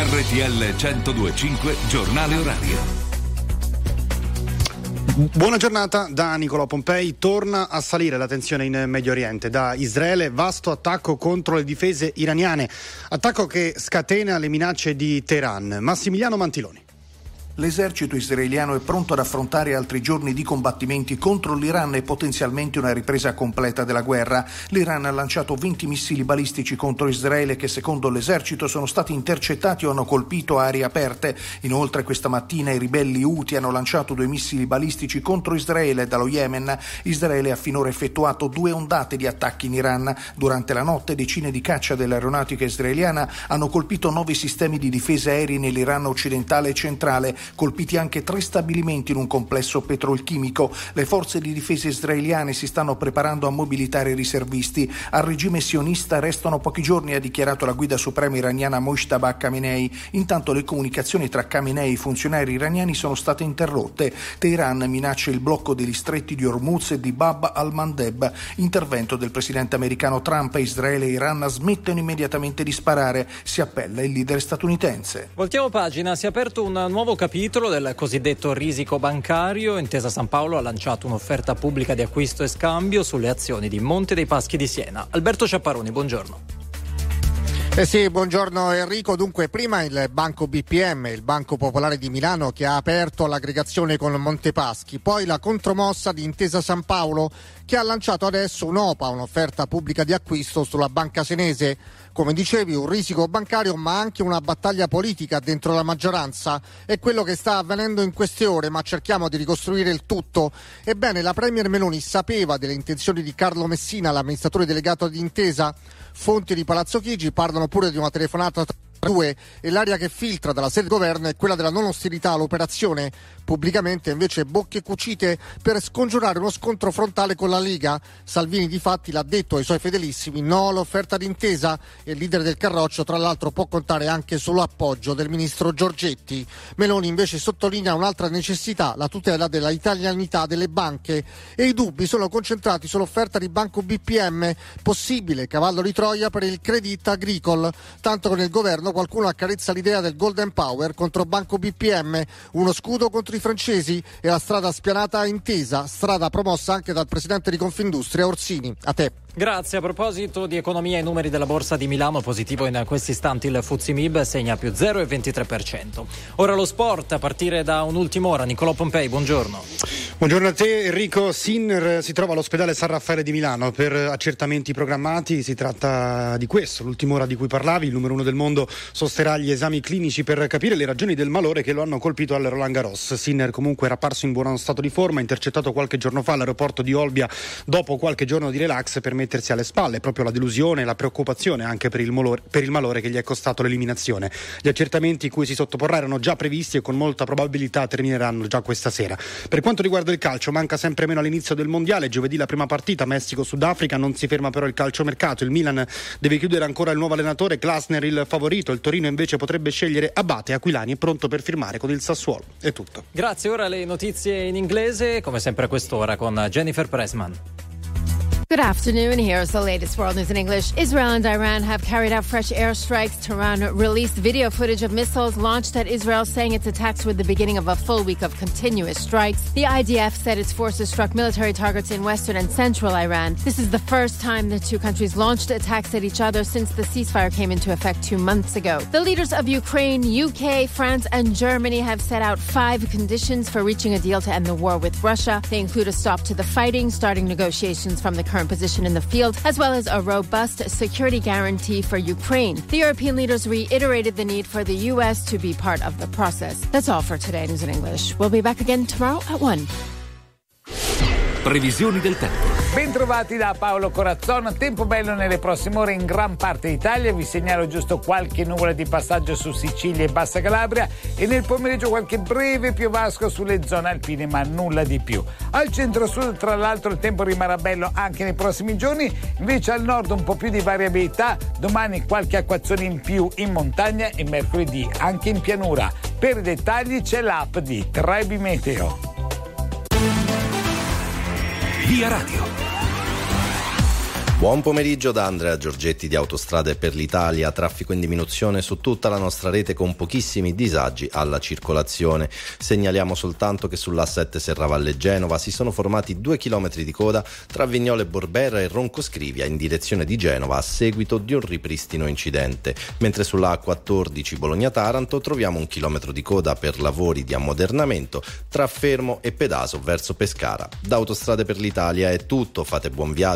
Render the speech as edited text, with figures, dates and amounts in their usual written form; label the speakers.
Speaker 1: RTL 102.5 Giornale Orario.
Speaker 2: Buona giornata da Nicolò Pompei. Torna a salire la tensione in Medio Oriente. Da Israele vasto attacco contro le difese iraniane, attacco che scatena le minacce di Teheran. Massimiliano Mantiloni.
Speaker 3: L'esercito israeliano è pronto ad affrontare altri giorni di combattimenti contro l'Iran e potenzialmente una ripresa completa della guerra. L'Iran ha lanciato 20 missili balistici contro Israele che secondo l'esercito sono stati intercettati o hanno colpito aree aperte. Inoltre questa mattina i ribelli Houthi hanno lanciato 2 missili balistici contro Israele dallo Yemen. Israele ha finora effettuato 2 ondate di attacchi in Iran. Durante la notte decine di caccia dell'aeronautica israeliana hanno colpito 9 sistemi di difesa aerei nell'Iran occidentale e centrale. Colpiti anche 3 stabilimenti in un complesso petrolchimico. Le forze di difesa israeliane si stanno preparando a mobilitare i riservisti. Al regime sionista restano pochi giorni, ha dichiarato la guida suprema iraniana Mojtaba Khamenei. Intanto le comunicazioni tra Khamenei e i funzionari iraniani sono state interrotte. Teheran minaccia il blocco degli stretti di Hormuz e di Bab al-Mandeb. Intervento del presidente americano Trump. Israele e Iran smettono immediatamente di sparare. Si appella il leader statunitense.
Speaker 4: Voltiamo pagina, si è aperto un nuovo capitolo del cosiddetto risico bancario. Intesa San Paolo ha lanciato un'offerta pubblica di acquisto e scambio sulle azioni di Monte dei Paschi di Siena. Alberto Ciapparoni, buongiorno.
Speaker 5: Sì, buongiorno Enrico. Dunque, prima il Banco BPM, il Banco Popolare di Milano, che ha aperto l'aggregazione con Montepaschi, poi la contromossa di Intesa San Paolo, che ha lanciato adesso un'OPA, un'offerta pubblica di acquisto sulla banca senese. Come dicevi, un risico bancario, ma anche una battaglia politica dentro la maggioranza. È quello che sta avvenendo in queste ore, ma cerchiamo di ricostruire il tutto. Ebbene, la Premier Meloni sapeva delle intenzioni di Carlo Messina, l'amministratore delegato di Intesa. Fonti di Palazzo Chigi parlano pure di una telefonata tra due e l'aria che filtra dalla sede del governo è quella della non ostilità all'operazione. Pubblicamente invece bocche cucite per scongiurare uno scontro frontale con la Lega. Salvini difatti l'ha detto ai suoi fedelissimi: no all'offerta d'intesa, e il leader del Carroccio tra l'altro può contare anche sull'appoggio del ministro Giorgetti. Meloni invece sottolinea un'altra necessità, la tutela della italianità delle banche, e i dubbi sono concentrati sull'offerta di Banco BPM, possibile cavallo di Troia per il Crédit Agricole, tanto che nel governo qualcuno accarezza l'idea del Golden Power contro Banco BPM, uno scudo contro i francesi e la strada spianata a Intesa, strada promossa anche dal presidente di Confindustria Orsini. A te.
Speaker 4: Grazie. A proposito di economia, i numeri della Borsa di Milano, positivo in questi istanti il FTSE MIB, segna più 0,23%. Ora lo sport, a partire da un'ultima ora. Nicolò Pompei, buongiorno.
Speaker 2: Buongiorno a te Enrico. Sinner si trova all'ospedale San Raffaele di Milano per accertamenti programmati. Si tratta di questo, l'ultima ora di cui parlavi. Il numero 1 del mondo sosterrà gli esami clinici per capire le ragioni del malore che lo hanno colpito al Roland Garros. Sinner comunque era apparso in buono stato di forma, intercettato qualche giorno fa all'aeroporto di Olbia dopo qualche giorno di relax per mettersi alle spalle proprio la delusione e la preoccupazione anche per il malore che gli è costato l'eliminazione. Gli accertamenti cui si sottoporrà erano già previsti e con molta probabilità termineranno già questa sera. Per quanto riguarda il calcio, manca sempre meno all'inizio del mondiale. Giovedì la prima partita, Messico-Sudafrica. Non si ferma però il calciomercato. Il Milan deve chiudere ancora il nuovo allenatore, Glasner il favorito. Il Torino invece potrebbe scegliere Abate. Aquilani è pronto per firmare con il Sassuolo. È tutto.
Speaker 4: Grazie. Ora le notizie in inglese, come sempre a quest'ora con Jennifer Pressman.
Speaker 6: Good afternoon. Here's the latest world news in English. Israel and Iran have carried out fresh airstrikes. Tehran released video footage of missiles launched at Israel, saying its attacks were the beginning of a full week of continuous strikes. The IDF said its forces struck military targets in western and central Iran. This is the first time the two countries launched attacks at each other since the ceasefire came into effect 2 months ago. The leaders of Ukraine, UK, France, and Germany have set out 5 conditions for reaching a deal to end the war with Russia. They include a stop to the fighting, starting negotiations from the current position in the field, as well as a robust security guarantee for Ukraine. The European leaders reiterated the need for the U.S. to be part of the process. That's all for today, News in English. We'll be back again tomorrow at 1.
Speaker 1: Previsioni del tempo.
Speaker 7: Bentrovati da Paolo Corazzon. Tempo bello nelle prossime ore in gran parte d'Italia. Vi segnalo giusto qualche nuvola di passaggio su Sicilia e Bassa Calabria e nel pomeriggio qualche breve piovasco sulle zone alpine, ma nulla di più. Al centro-sud, tra l'altro, il tempo rimarrà bello anche nei prossimi giorni. Invece al nord un po' più di variabilità. Domani qualche acquazzone in più in montagna e mercoledì anche in pianura. Per i dettagli c'è l'app di Trebi Meteo.
Speaker 1: Via Radio.
Speaker 8: Buon pomeriggio da Andrea Giorgetti di Autostrade per l'Italia. Traffico in diminuzione su tutta la nostra rete con pochissimi disagi alla circolazione. Segnaliamo soltanto che sull'A7 Serravalle Genova si sono formati 2 chilometri di coda tra Vignole Borberra e Roncoscrivia in direzione di Genova a seguito di un ripristino incidente. Mentre sulla A14 Bologna-Taranto troviamo 1 chilometro di coda per lavori di ammodernamento tra Fermo e Pedaso verso Pescara. Da Autostrade per l'Italia è tutto, fate buon viaggio.